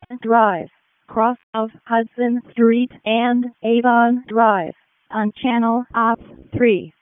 Drive, cross of Hudson Street and Avon Drive, on Channel Op 3.